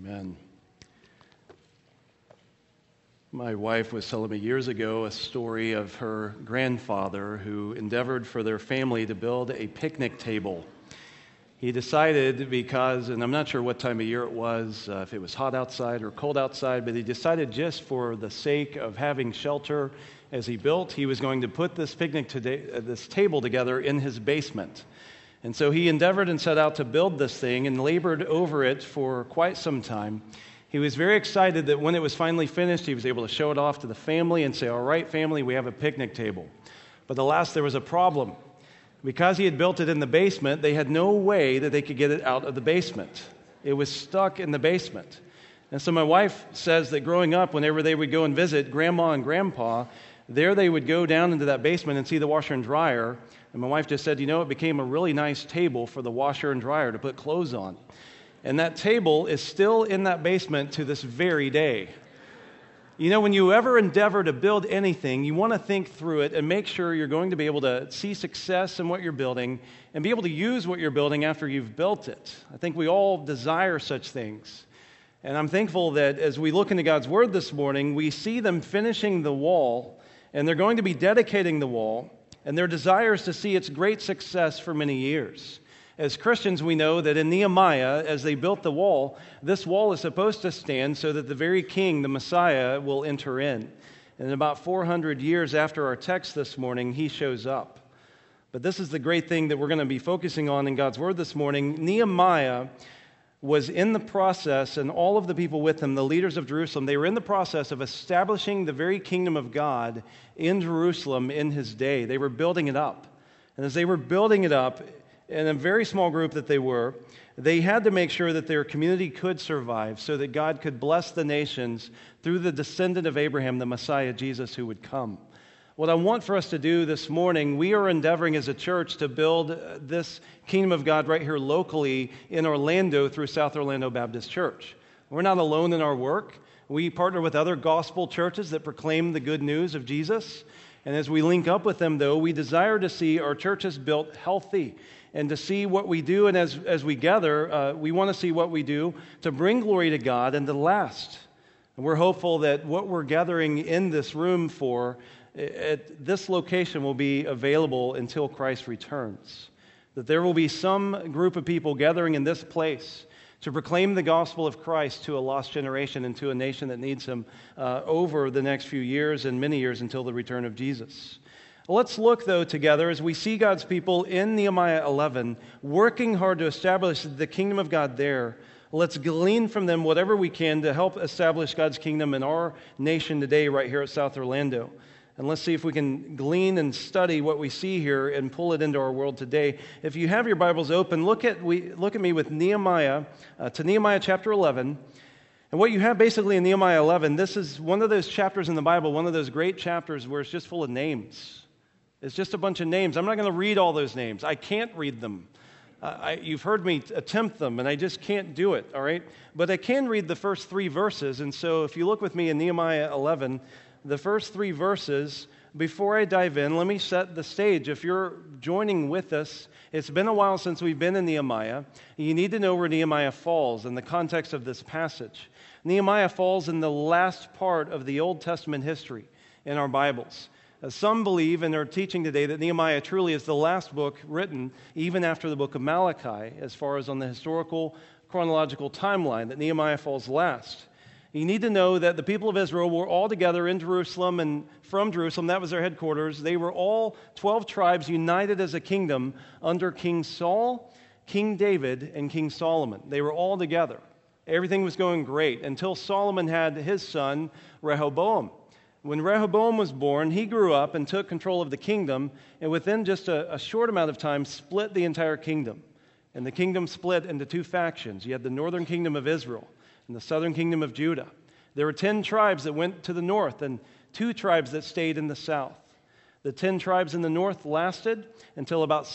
Amen. My wife was telling me years ago a story of her grandfather who endeavored for their family to build a picnic table. He decided because, and I'm not sure what time of year it was, if it was hot outside or cold outside, but he decided just for the sake of having shelter as he built, he was going to put this this table together in his basement. And so he endeavored and set out to build this thing and labored over it for quite some time. He was very excited that when it was finally finished, he was able to show it off to the family and say, "All right, family, we have a picnic table." But alas, there was a problem. Because he had built it in the basement, they had no way that they could get it out of the basement. It was stuck in the basement. And so my wife says that growing up, whenever they would go and visit Grandma and Grandpa, there they would go down into that basement and see the washer and dryer. And my wife just said, it became a really nice table for the washer and dryer to put clothes on. And that table is still in that basement to this very day. When you ever endeavor to build anything, you want to think through it and make sure you're going to be able to see success in what you're building and be able to use what you're building after you've built it. I think we all desire such things. And I'm thankful that as we look into God's Word this morning, we see them finishing the wall, and they're going to be dedicating the wall, and their desire is to see its great success for many years. As Christians, we know that in Nehemiah, as they built the wall, this wall is supposed to stand so that the very king, the Messiah, will enter in. And about 400 years after our text this morning, he shows up. But this is the great thing that we're going to be focusing on in God's Word this morning. Nehemiah was in the process, and all of the people with him, the leaders of Jerusalem, they were in the process of establishing the very kingdom of God in Jerusalem in his day. They were building it up. And as they were building it up, in a very small group that they had to make sure that their community could survive so that God could bless the nations through the descendant of Abraham, the Messiah, Jesus, who would come. What I want for us to do this morning, we are endeavoring as a church to build this kingdom of God right here locally in Orlando through South Orlando Baptist Church. We're not alone in our work. We partner with other gospel churches that proclaim the good news of Jesus. And as we link up with them, though, we desire to see our churches built healthy and to see what we do. And as we gather, we want to see what we do to bring glory to God and to last. And we're hopeful that what we're gathering in this room for at this location will be available until Christ returns. That there will be some group of people gathering in this place to proclaim the gospel of Christ to a lost generation and to a nation that needs him over the next few years and many years until the return of Jesus. Let's look, though, together as we see God's people in Nehemiah 11 working hard to establish the kingdom of God there. Let's glean from them whatever we can to help establish God's kingdom in our nation today right here at South Orlando. And let's see if we can glean and study what we see here and pull it into our world today. If you have your Bibles open, look at me with Nehemiah, to Nehemiah chapter 11. And what you have basically in Nehemiah 11, this is one of those chapters in the Bible, one of those great chapters where it's just full of names. It's just a bunch of names. I'm not going to read all those names. I can't read them. You've heard me attempt them, and I just can't do it, all right? But I can read the first 3 verses. And so if you look with me in Nehemiah 11, the first 3 verses, before I dive in, let me set the stage. If you're joining with us, it's been a while since we've been in Nehemiah. You need to know where Nehemiah falls in the context of this passage. Nehemiah falls in the last part of the Old Testament history in our Bibles. Some believe and are teaching today that Nehemiah truly is the last book written, even after the book of Malachi, as far as on the historical chronological timeline, that Nehemiah falls last. You need to know that the people of Israel were all together in Jerusalem, and from Jerusalem, that was their headquarters. They were all 12 tribes united as a kingdom under King Saul, King David, and King Solomon. They were all together. Everything was going great until Solomon had his son, Rehoboam. When Rehoboam was born, he grew up and took control of the kingdom, and within just a short amount of time, split the entire kingdom. And the kingdom split into 2 factions. You had the northern kingdom of Israel and the southern kingdom of Judah. There were 10 tribes that went to the north and 2 tribes that stayed in the south. The 10 tribes in the north lasted until about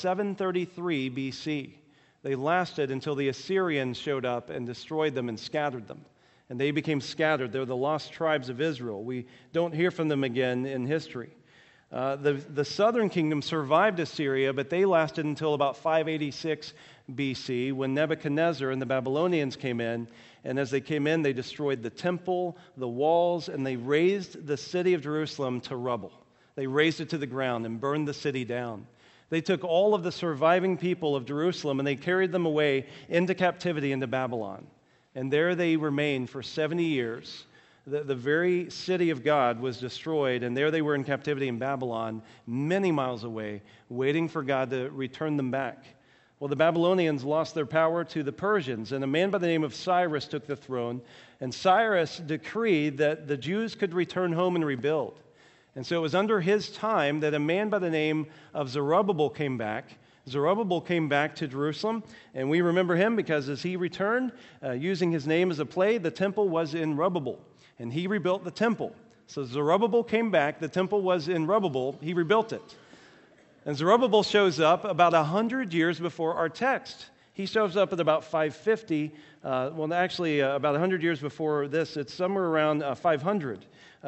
733 BC. They lasted until the Assyrians showed up and destroyed them and scattered them. And they became scattered. They're the lost tribes of Israel. We don't hear from them again in history. The southern kingdom survived Assyria, but they lasted until about 586 BC when Nebuchadnezzar and the Babylonians came in. And as they came in, they destroyed the temple, the walls, and they razed the city of Jerusalem to rubble. They razed it to the ground and burned the city down. They took all of the surviving people of Jerusalem and they carried them away into captivity into Babylon. And there they remained for 70 years. The very city of God was destroyed, and there they were in captivity in Babylon, many miles away, waiting for God to return them back. Well, the Babylonians lost their power to the Persians, and a man by the name of Cyrus took the throne, and Cyrus decreed that the Jews could return home and rebuild. And so it was under his time that a man by the name of Zerubbabel came back. Zerubbabel came back to Jerusalem, and we remember him because as he returned, using his name as a play, the temple was in rubble. And he rebuilt the temple. So Zerubbabel came back. The temple was in rubble. He rebuilt it. And Zerubbabel shows up about 100 years before our text. He shows up at about 550. About 100 years before this. It's somewhere around 500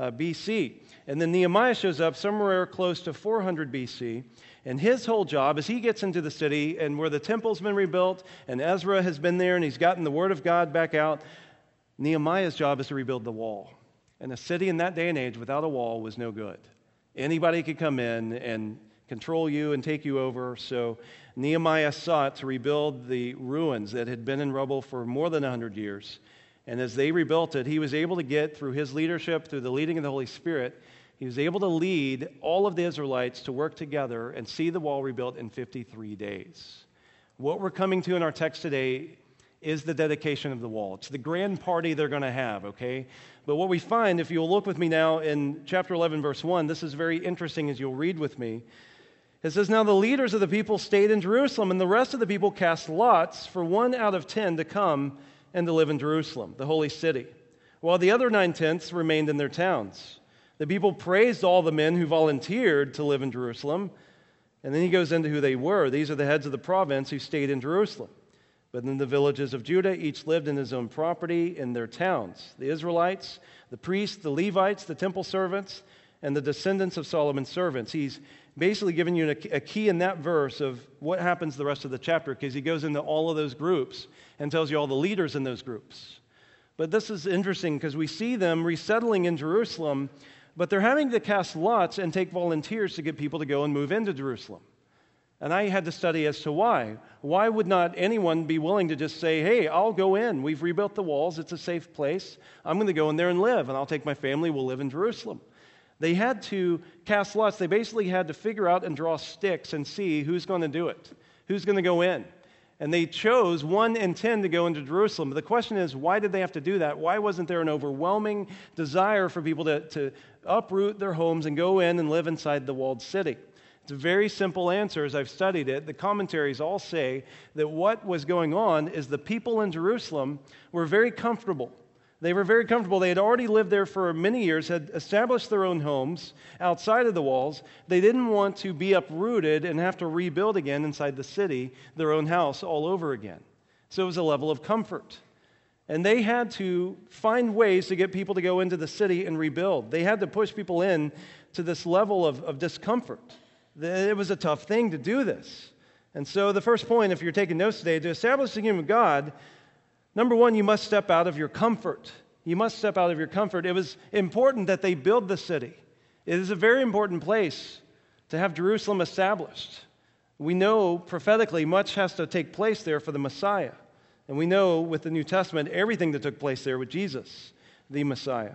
BC. And then Nehemiah shows up somewhere close to 400 BC. And his whole job is he gets into the city and where the temple's been rebuilt and Ezra has been there and he's gotten the word of God back out. Nehemiah's job is to rebuild the wall. And a city in that day and age without a wall was no good. Anybody could come in and control you and take you over. So Nehemiah sought to rebuild the ruins that had been in rubble for more than 100 years. And as they rebuilt it, he was able to get, through his leadership, through the leading of the Holy Spirit, he was able to lead all of the Israelites to work together and see the wall rebuilt in 53 days. What we're coming to in our text today is the dedication of the wall. It's the grand party they're going to have, okay? But what we find, if you'll look with me now in chapter 11, verse 1, this is very interesting as you'll read with me. It says, "Now the leaders of the people stayed in Jerusalem, and the rest of the people cast lots for 1 out of 10 to come and to live in Jerusalem, the holy city, while the other 9/10 remained in their towns. The people praised all the men who volunteered to live in Jerusalem." And then he goes into who they were. These are the heads of the province who stayed in Jerusalem. But in the villages of Judah, each lived in his own property in their towns. The Israelites, the priests, the Levites, the temple servants, and the descendants of Solomon's servants. He's basically giving you a key in that verse of what happens the rest of the chapter, because he goes into all of those groups and tells you all the leaders in those groups. But this is interesting because we see them resettling in Jerusalem, but they're having to cast lots and take volunteers to get people to go and move into Jerusalem. And I had to study as to why. Why would not anyone be willing to just say, hey, I'll go in. We've rebuilt the walls. It's a safe place. I'm going to go in there and live, and I'll take my family. We'll live in Jerusalem. They had to cast lots. They basically had to figure out and draw sticks and see who's going to do it, who's going to go in. And they chose 1 in 10 to go into Jerusalem. But the question is, why did they have to do that? Why wasn't there an overwhelming desire for people to uproot their homes and go in and live inside the walled city? It's a very simple answer as I've studied it. The commentaries all say that what was going on is the people in Jerusalem were very comfortable. They were very comfortable. They had already lived there for many years, had established their own homes outside of the walls. They didn't want to be uprooted and have to rebuild again inside the city, their own house all over again. So it was a level of comfort. And they had to find ways to get people to go into the city and rebuild. They had to push people in to this level of discomfort. It was a tough thing to do this. And so the first point, if you're taking notes today, to establish the kingdom of God, number one, you must step out of your comfort. You must step out of your comfort. It was important that they build the city. It is a very important place to have Jerusalem established. We know prophetically much has to take place there for the Messiah. And we know with the New Testament everything that took place there with Jesus, the Messiah.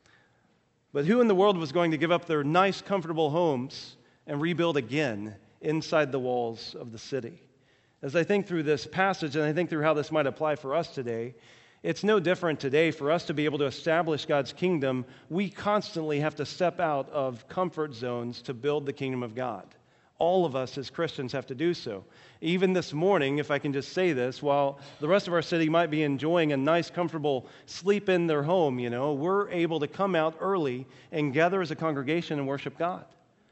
But who in the world was going to give up their nice, comfortable homes and rebuild again inside the walls of the city? As I think through this passage and I think through how this might apply for us today, it's no different today. For us to be able to establish God's kingdom, we constantly have to step out of comfort zones to build the kingdom of God. All of us as Christians have to do so. Even this morning, if I can just say this, while the rest of our city might be enjoying a nice, comfortable sleep in their home, we're able to come out early and gather as a congregation and worship God.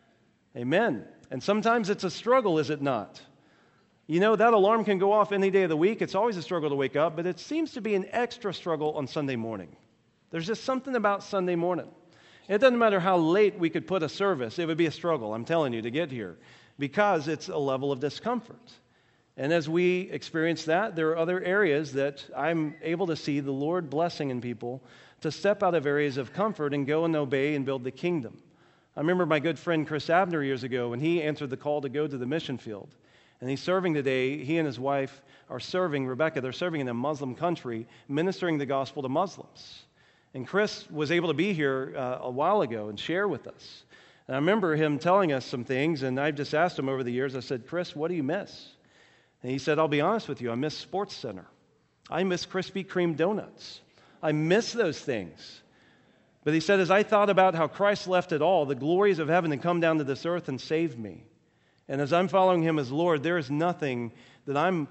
Amen. And sometimes it's a struggle, is it not? That alarm can go off any day of the week. It's always a struggle to wake up, but it seems to be an extra struggle on Sunday morning. There's just something about Sunday morning. It doesn't matter how late we could put a service, it would be a struggle, I'm telling you, to get here, because it's a level of discomfort. And as we experience that, there are other areas that I'm able to see the Lord blessing in people to step out of areas of comfort and go and obey and build the kingdom. I remember my good friend Chris Abner years ago when he answered the call to go to the mission field. And he's serving today. He and his wife are serving, Rebecca, they're serving in a Muslim country, ministering the gospel to Muslims. And Chris was able to be here a while ago and share with us. And I remember him telling us some things, and I've just asked him over the years, I said, Chris, what do you miss? And he said, I'll be honest with you, I miss Sports Center. I miss Krispy Kreme donuts. I miss those things. But he said, as I thought about how Christ left it all, the glories of heaven, and come down to this earth and saved me. And as I'm following him as Lord, there's nothing I'm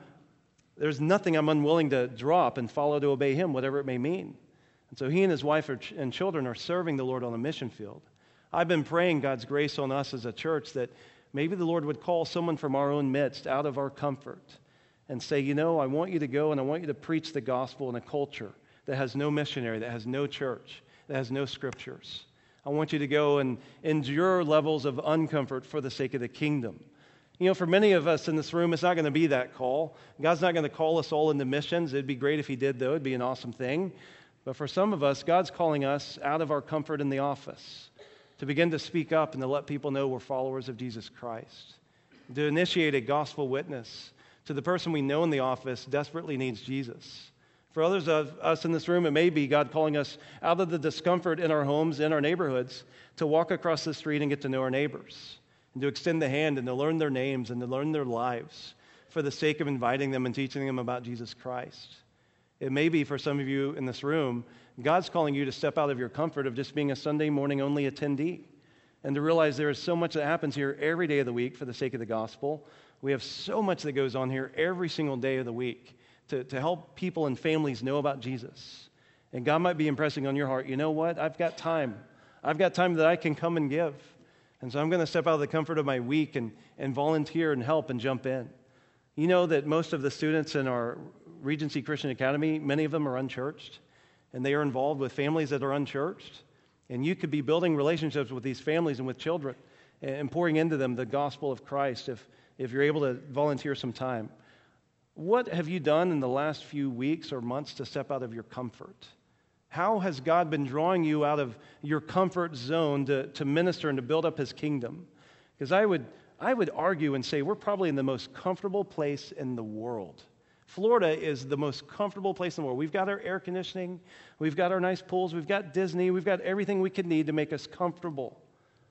unwilling to drop and follow to obey him, whatever it may mean. And so he and his wife and children are serving the Lord on the mission field. I've been praying God's grace on us as a church that maybe the Lord would call someone from our own midst out of our comfort and say, I want you to go and I want you to preach the gospel in a culture that has no missionary, that has no church, that has no scriptures. I want you to go and endure levels of uncomfort for the sake of the kingdom. For many of us in this room, it's not going to be that call. God's not going to call us all into missions. It'd be great if he did, though. It'd be an awesome thing. But for some of us, God's calling us out of our comfort in the office to begin to speak up and to let people know we're followers of Jesus Christ, to initiate a gospel witness to the person we know in the office desperately needs Jesus. For others of us in this room, it may be God calling us out of the discomfort in our homes, in our neighborhoods, to walk across the street and get to know our neighbors, and to extend the hand and to learn their names and to learn their lives for the sake of inviting them and teaching them about Jesus Christ. It may be for some of you in this room, God's calling you to step out of your comfort of just being a Sunday morning only attendee and to realize there is so much that happens here every day of the week for the sake of the gospel. We have so much that goes on here every single day of the week to help people and families know about Jesus. And God might be impressing on your heart, you know what? I've got time. I've got time that I can come and give. And so I'm going to step out of the comfort of my week and volunteer and help and jump in. You know that most of the students in our Regency Christian Academy, many of them are unchurched, and they are involved with families that are unchurched. And you could be building relationships with these families and with children and pouring into them the gospel of Christ if you're able to volunteer some time. What have you done in the last few weeks or months to step out of your comfort? How has God been drawing you out of your comfort zone to minister and to build up his kingdom? Because I would argue and say we're probably in the most comfortable place in the world. Florida is the most comfortable place in the world. We've got our air conditioning, we've got our nice pools, we've got Disney, we've got everything we could need to make us comfortable.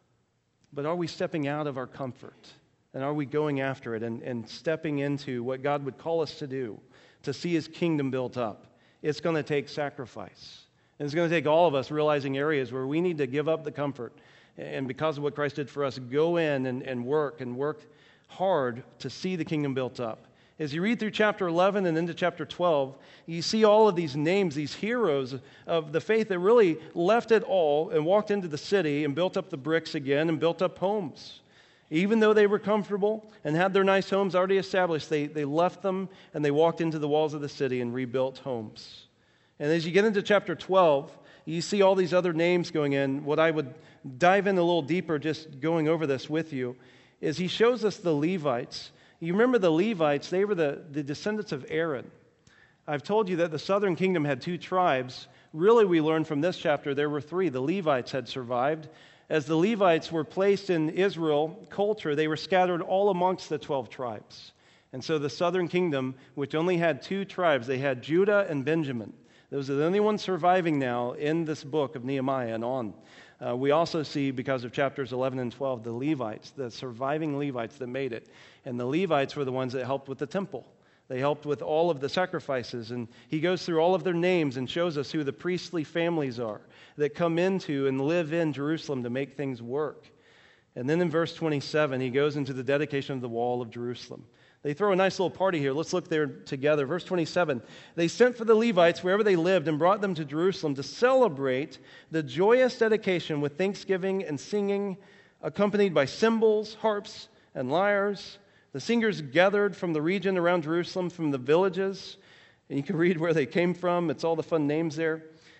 But are we stepping out of our comfort? And are we going after it and stepping into what God would call us to do to see his kingdom built up? It's going to take sacrifice. And it's going to take all of us realizing areas where we need to give up the comfort. And because of what Christ did for us, go in and work hard to see the kingdom built up. As you read through chapter 11 and into chapter 12, you see all of these names, these heroes of the faith that really left it all and walked into the city and built up the bricks again and built up homes. Even though they were comfortable and had their nice homes already established, they left them and they walked into the walls of the city and rebuilt homes. And as you get into chapter 12, you see all these other names going in. What I would dive in a little deeper, just going over this with you, is he shows us the Levites. You remember the Levites, they were the descendants of Aaron. I've told you that the southern kingdom had two tribes. Really, we learned from this chapter there were three. The Levites had survived. As the Levites were placed in Israel culture, they were scattered all amongst the 12 tribes. And so the southern kingdom, which only had two tribes, they had Judah and Benjamin. Those are the only ones surviving now in this book of Nehemiah and on. We also see, because of chapters 11 and 12, the Levites, the surviving Levites that made it. And the Levites were the ones that helped with the temple. They helped with all of the sacrifices. And he goes through all of their names and shows us who the priestly families are that come into and live in Jerusalem to make things work. And then in verse 27, he goes into the dedication of the wall of Jerusalem. They throw a nice little party here. Let's look there together. Verse 27, they sent for the Levites wherever they lived and brought them to Jerusalem to celebrate the joyous dedication with thanksgiving and singing, accompanied by cymbals, harps, and lyres. The singers gathered from the region around Jerusalem, from the villages, and you can read where they came from. It's all the fun names there.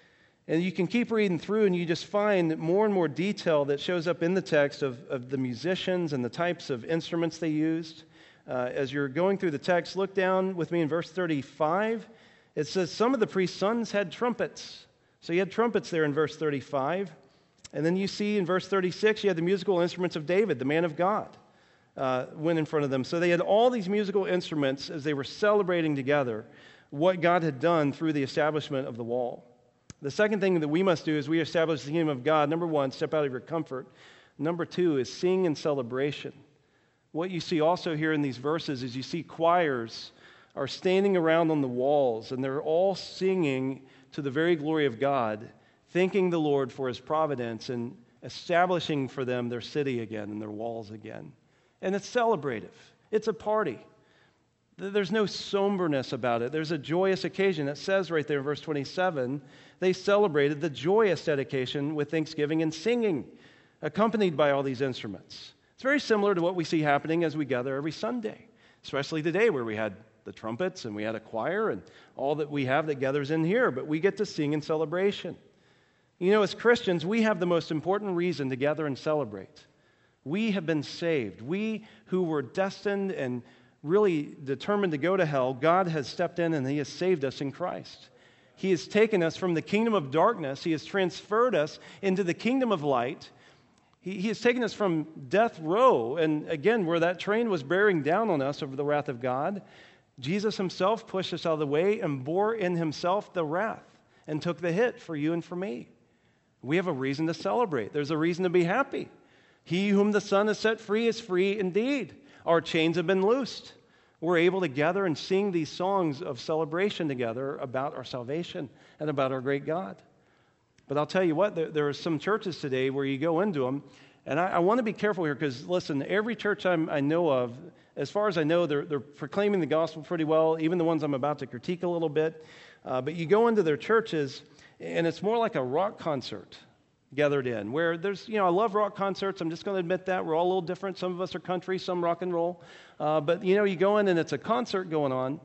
And you can keep reading through and you just find more and more detail that shows up in the text of the musicians and the types of instruments they used. As you're going through the text, look down with me in verse 35. It says some of the priest's sons had trumpets. So you had trumpets there in verse 35. And then you see in verse 36, you had the musical instruments of David, the man of God, went in front of them. So they had all these musical instruments as they were celebrating together what God had done through the establishment of the wall. The second thing that we must do is we establish the kingdom of God. Number one, step out of your comfort. Number two is sing in celebration. What you see also here in these verses is you see choirs are standing around on the walls, and they're all singing to the very glory of God, thanking the Lord for his providence and establishing for them their city again and their walls again. And it's celebrative. It's a party. There's no somberness about it. There's a joyous occasion. It says right there in verse 27, they celebrated the joyous dedication with thanksgiving and singing, accompanied by all these instruments. It's very similar to what we see happening as we gather every Sunday, especially today where we had the trumpets and we had a choir and all that we have that gathers in here, but we get to sing in celebration. You know, as Christians, we have the most important reason to gather and celebrate. We have been saved. We who were destined and really determined to go to hell, God has stepped in and he has saved us in Christ. He has taken us from the kingdom of darkness. He has transferred us into the kingdom of light. He has taken us from death row, and again, where that train was bearing down on us over the wrath of God, Jesus himself pushed us out of the way and bore in himself the wrath and took the hit for you and for me. We have a reason to celebrate. There's a reason to be happy. He whom the Son has set free is free indeed. Our chains have been loosed. We're able to gather and sing these songs of celebration together about our salvation and about our great God. But I'll tell you what, there are some churches today where you go into them, and I want to be careful here because, listen, every church I know of, as far as I know, they're proclaiming the gospel pretty well, even the ones I'm about to critique a little bit. But you go into their churches, and it's more like a rock concert gathered in, where there's, I love rock concerts. I'm just going to admit that. We're all a little different. Some of us are country, some rock and roll. But, you go in and it's a concert going on,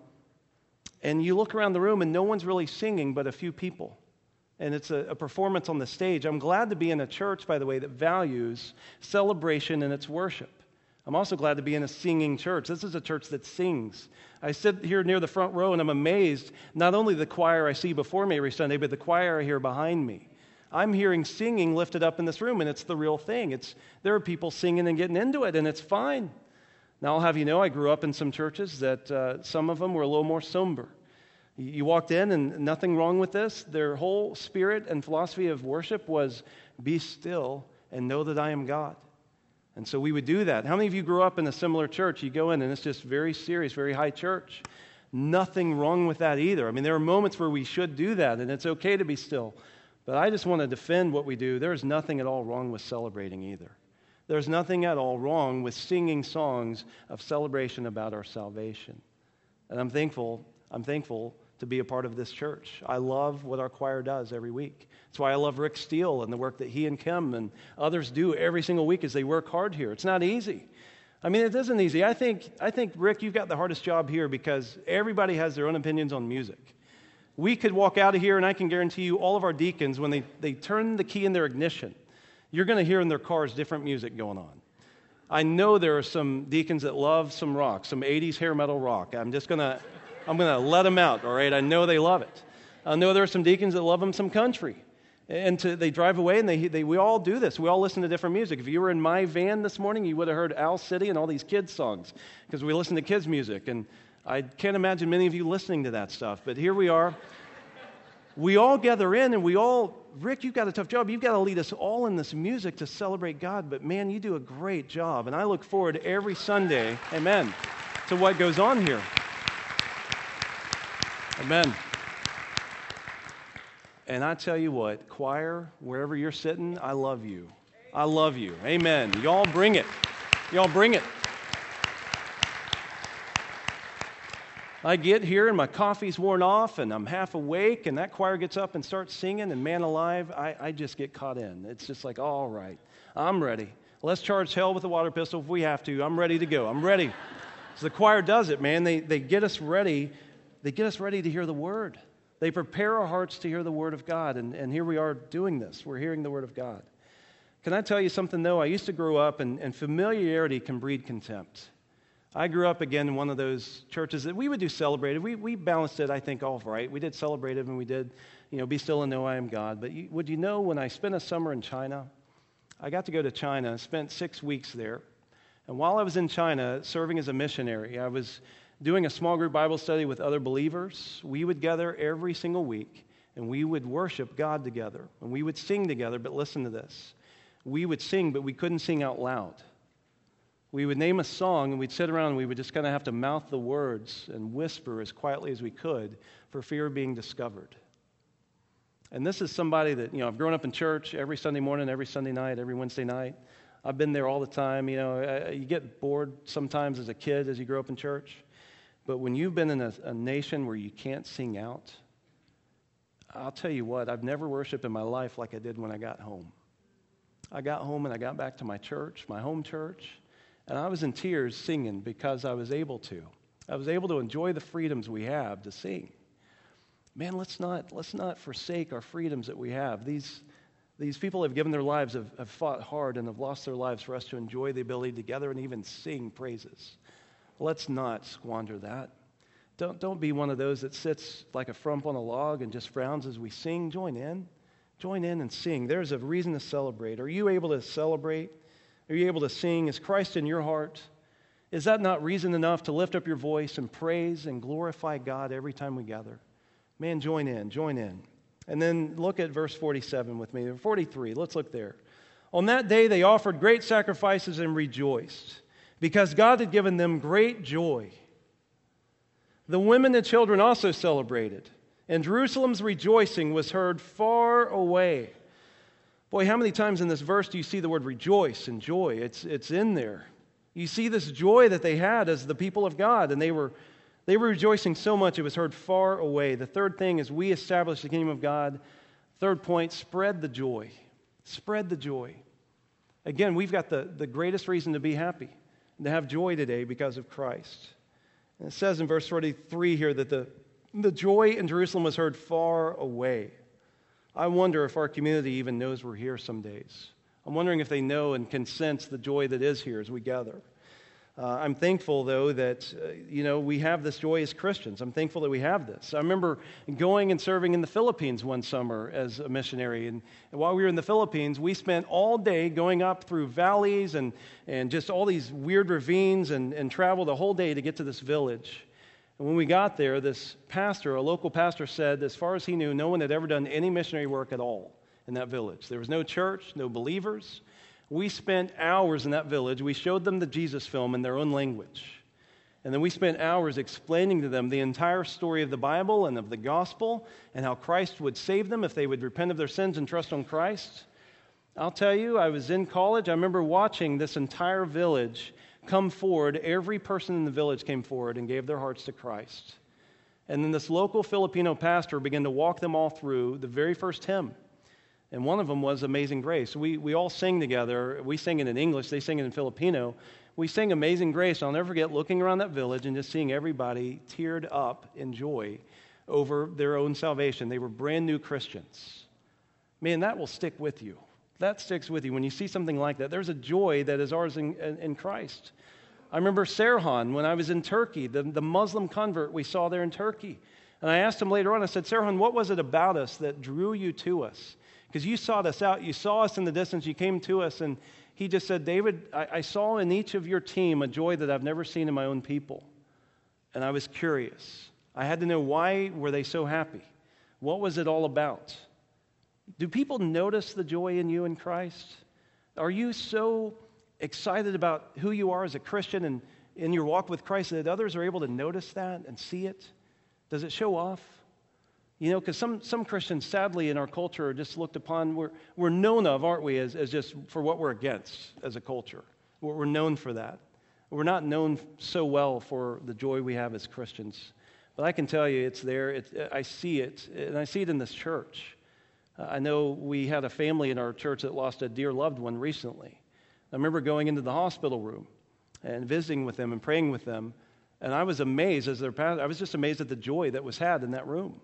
and you look around the room and no one's really singing but a few people. And it's a performance on the stage. I'm glad to be in a church, by the way, that values celebration in its worship. I'm also glad to be in a singing church. This is a church that sings. I sit here near the front row and I'm amazed, not only the choir I see before me every Sunday, but the choir I hear behind me. I'm hearing singing lifted up in this room, and it's the real thing. There are people singing and getting into it, and it's fine. Now, I'll have you know, I grew up in some churches that some of them were a little more somber. You walked in, and nothing wrong with this. Their whole spirit and philosophy of worship was, be still and know that I am God. And so we would do that. How many of you grew up in a similar church? You go in, and it's just very serious, very high church. Nothing wrong with that either. I mean, there are moments where we should do that, and it's okay to be still. But I just want to defend what we do. There's nothing at all wrong with celebrating either. There's nothing at all wrong with singing songs of celebration about our salvation. And I'm thankful to be a part of this church. I love what our choir does every week. That's why I love Rick Steele and the work that he and Kim and others do every single week as they work hard here. It's not easy. I mean, it isn't easy. I think, Rick, you've got the hardest job here because everybody has their own opinions on music. We could walk out of here, and I can guarantee you all of our deacons, when they turn the key in their ignition, you're going to hear in their cars different music going on. I know there are some deacons that love some rock, some 80s hair metal rock. I'm going to let them out, all right? I know they love it. I know there are some deacons that love them some country. And they drive away, and we all do this. We all listen to different music. If you were in my van this morning, you would have heard Owl City and all these kids' songs because we listen to kids' music. And I can't imagine many of you listening to that stuff. But here we are. We all gather in, and Rick, you've got a tough job. You've got to lead us all in this music to celebrate God. But, man, you do a great job. And I look forward every Sunday, amen, to what goes on here. Amen. And I tell you what, choir, wherever you're sitting, I love you. I love you. Amen. Y'all bring it. Y'all bring it. I get here and my coffee's worn off and I'm half awake and that choir gets up and starts singing and man alive, I just get caught in. It's just like, all right, I'm ready. Let's charge hell with a water pistol if we have to. I'm ready to go. I'm ready. So the choir does it, man. They get us ready. They get us ready to hear the word. They prepare our hearts to hear the Word of God, and here we are doing this. We're hearing the Word of God. Can I tell you something, though? I used to grow up, and familiarity can breed contempt. I grew up, again, in one of those churches that we would do celebrative. We balanced it, I think, all right. We did celebrative, and we did, be still and know I am God. But would you know, when I spent a summer in China, I got to go to China, spent 6 weeks there. And while I was in China, serving as a missionary, I was doing a small group Bible study with other believers. We would gather every single week, and we would worship God together. And we would sing together, but listen to this. We would sing, but we couldn't sing out loud. We would name a song, and we'd sit around, and we would just kind of have to mouth the words and whisper as quietly as we could for fear of being discovered. And this is somebody that, I've grown up in church every Sunday morning, every Sunday night, every Wednesday night. I've been there all the time. You get bored sometimes as a kid as you grow up in church. But when you've been in a nation where you can't sing out, I'll tell you what, I've never worshiped in my life like I did when I got home. I got home and I got back to my church, my home church, and I was in tears singing because I was able to. I was able to enjoy the freedoms we have to sing. Man, let's not forsake our freedoms that we have. These people have given their lives, have fought hard, and have lost their lives for us to enjoy the ability to gather and even sing praises. Let's not squander that. Don't be one of those that sits like a frump on a log and just frowns as we sing. Join in and sing. There's a reason to celebrate. Are you able to celebrate? Are you able to sing? Is Christ in your heart? Is that not reason enough to lift up your voice and praise and glorify God every time we gather? Man, join in. And then look at verse 47 with me. 43, let's look there. On that day they offered great sacrifices and rejoiced, because God had given them great joy. The women and children also celebrated, and Jerusalem's rejoicing was heard far away. Boy, how many times in this verse do you see the word rejoice and joy? It's in there. You see this joy that they had as the people of God, and they were rejoicing so much it was heard far away. The third thing is we establish the kingdom of God. Third point, spread the joy. Spread the joy. Again, we've got the greatest reason to be happy, to have joy today because of Christ. And it says in verse 43 here that the joy in Jerusalem was heard far away. I wonder if our community even knows we're here some days. I'm wondering if they know and can sense the joy that is here as we gather. I'm thankful, though, that, we have this joy as Christians. I'm thankful that we have this. I remember going and serving in the Philippines one summer as a missionary. And while we were in the Philippines, we spent all day going up through valleys and just all these weird ravines and traveled a whole day to get to this village. And when we got there, this pastor, a local pastor, said, as far as he knew, no one had ever done any missionary work at all in that village. There was no church, no believers. We spent hours in that village. We showed them the Jesus film in their own language. And then we spent hours explaining to them the entire story of the Bible and of the gospel and how Christ would save them if they would repent of their sins and trust on Christ. I'll tell you, I was in college. I remember watching this entire village come forward. Every person in the village came forward and gave their hearts to Christ. And then this local Filipino pastor began to walk them all through the very first hymn. And one of them was Amazing Grace. We all sing together. We sing it in English. They sing it in Filipino. We sang Amazing Grace. I'll never forget looking around that village and just seeing everybody teared up in joy over their own salvation. They were brand new Christians. Man, that will stick with you. That sticks with you. When you see something like that, there's a joy that is ours in Christ. I remember Serhan when I was in Turkey, the Muslim convert we saw there in Turkey. And I asked him later on, I said, Serhan, what was it about us that drew you to us? Because you sought us out, you saw us in the distance, you came to us, and he just said, David, I saw in each of your team a joy that I've never seen in my own people. And I was curious. I had to know, why were they so happy? What was it all about? Do people notice the joy in you in Christ? Are you so excited about who you are as a Christian and in your walk with Christ that others are able to notice that and see it? Does it show off? Because some Christians, sadly, in our culture are just looked upon, we're known of, aren't we, as just for what we're against as a culture. We're known for that. We're not known so well for the joy we have as Christians. But I can tell you it's there. I see it, and I see it in this church. I know we had a family in our church that lost a dear loved one recently. I remember going into the hospital room and visiting with them and praying with them, and I was amazed as their pastor. I was just amazed at the joy that was had in that room.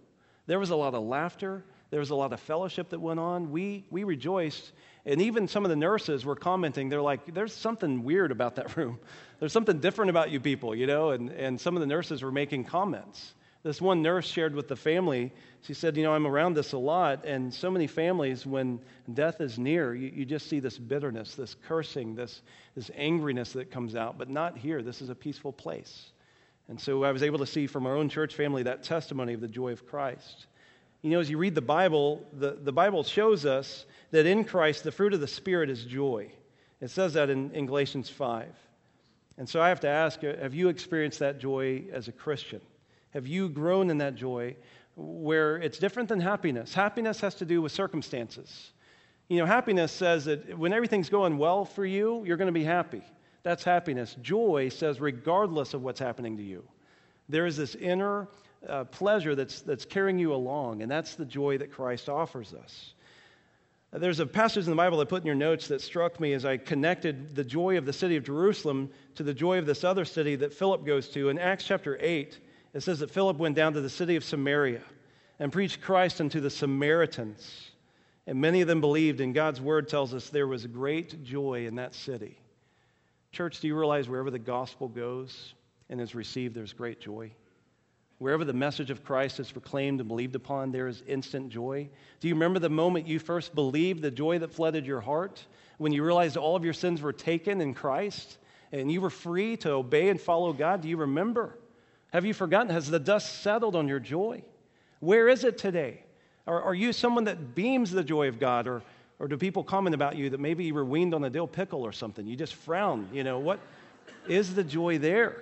There was a lot of laughter. There was a lot of fellowship that went on. We rejoiced. And even some of the nurses were commenting. They're like, there's something weird about that room. There's something different about you people, you know? And some of the nurses were making comments. This one nurse shared with the family, she said, you know, I'm around this a lot, and so many families, when death is near, you just see this bitterness, this cursing, this angriness that comes out, but not here. This is a peaceful place. And so I was able to see from our own church family that testimony of the joy of Christ. You know, as you read the Bible, the Bible shows us that in Christ, the fruit of the Spirit is joy. It says that in Galatians 5. And so I have to ask, have you experienced that joy as a Christian? Have you grown in that joy where it's different than happiness? Happiness has to do with circumstances. You know, happiness says that when everything's going well for you, you're going to be happy. That's happiness. Joy says regardless of what's happening to you, there is this inner pleasure that's carrying you along, and that's the joy that Christ offers us. There's a passage in the Bible I put in your notes that struck me as I connected the joy of the city of Jerusalem to the joy of this other city that Philip goes to. In Acts chapter 8, it says that Philip went down to the city of Samaria and preached Christ unto the Samaritans. And many of them believed, and God's word tells us there was great joy in that city. Church, do you realize wherever the gospel goes and is received, there's great joy? Wherever the message of Christ is proclaimed and believed upon, there is instant joy. Do you remember the moment you first believed, the joy that flooded your heart, when you realized all of your sins were taken in Christ and you were free to obey and follow God? Do you remember? Have you forgotten? Has the dust settled on your joy? Where is it today? Are you someone that beams the joy of God? Or do people comment about you that maybe you were weaned on a dill pickle or something? You just frown. You know, what is the joy there?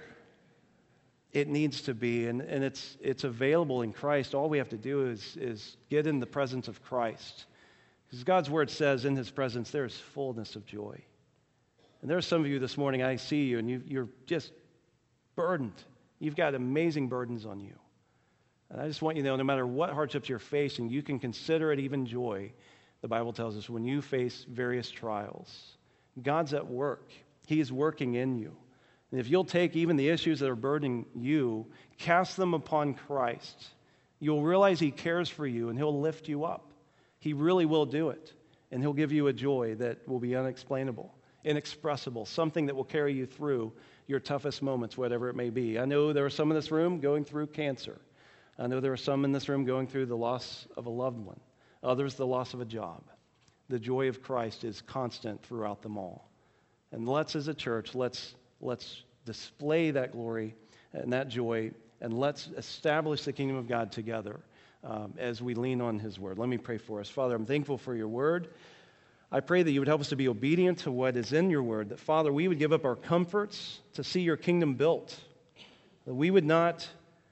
It needs to be, and it's available in Christ. All we have to do is get in the presence of Christ. Because God's word says in his presence there is fullness of joy. And there are some of you this morning, I see you, and you're just burdened. You've got amazing burdens on you. And I just want you to know, no matter what hardships you're facing, you can consider it even joy. The Bible tells us when you face various trials, God's at work. He is working in you. And if you'll take even the issues that are burdening you, cast them upon Christ, you'll realize he cares for you and he'll lift you up. He really will do it. And he'll give you a joy that will be unexplainable, inexpressible, something that will carry you through your toughest moments, whatever it may be. I know there are some in this room going through cancer. I know there are some in this room going through the loss of a loved one. Others, the loss of a job. The joy of Christ is constant throughout them all. And let's, as a church, let's display that glory and that joy, and let's establish the kingdom of God together as we lean on his word. Let me pray for us. Father, I'm thankful for your word. I pray that you would help us to be obedient to what is in your word, that, Father, we would give up our comforts to see your kingdom built, that we would not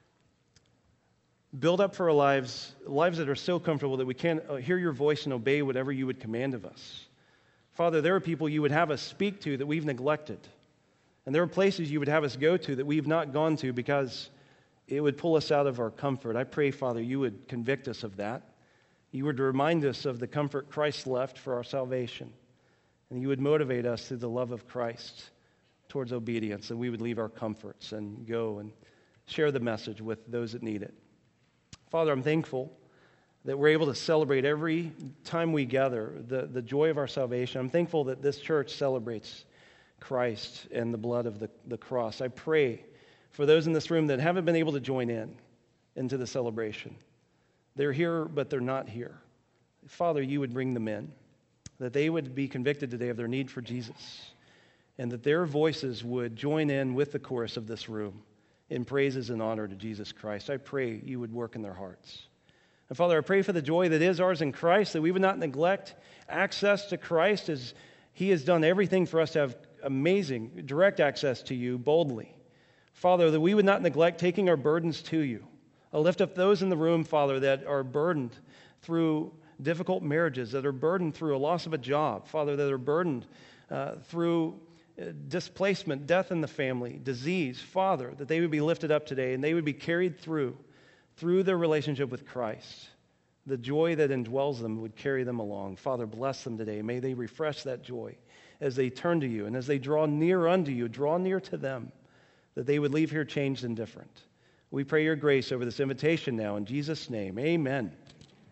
build up for our lives that are so comfortable that we can't hear your voice and obey whatever you would command of us. Father, there are people you would have us speak to that we've neglected, and there are places you would have us go to that we've not gone to because it would pull us out of our comfort. I pray, Father, you would convict us of that. You would remind us of the comfort Christ left for our salvation. And you would motivate us through the love of Christ towards obedience. And we would leave our comforts and go and share the message with those that need it. Father, I'm thankful that we're able to celebrate every time we gather the joy of our salvation. I'm thankful that this church celebrates Christ and the blood of the cross. I pray for those in this room that haven't been able to join into the celebration. They're here, but they're not here. Father, you would bring them in, that they would be convicted today of their need for Jesus, and that their voices would join in with the chorus of this room in praises and honor to Jesus Christ. I pray you would work in their hearts. And Father, I pray for the joy that is ours in Christ, that we would not neglect access to Christ as he has done everything for us to have amazing direct access to you boldly. Father, that we would not neglect taking our burdens to you. I lift up those in the room, Father, that are burdened through difficult marriages, that are burdened through a loss of a job, Father, that are burdened through displacement, death in the family, disease, Father, that they would be lifted up today and they would be carried through their relationship with Christ. The joy that indwells them would carry them along. Father, bless them today. May they refresh that joy as they turn to you and as they draw near unto you, draw near to them, that they would leave here changed and different. We pray your grace over this invitation now. In Jesus' name, amen.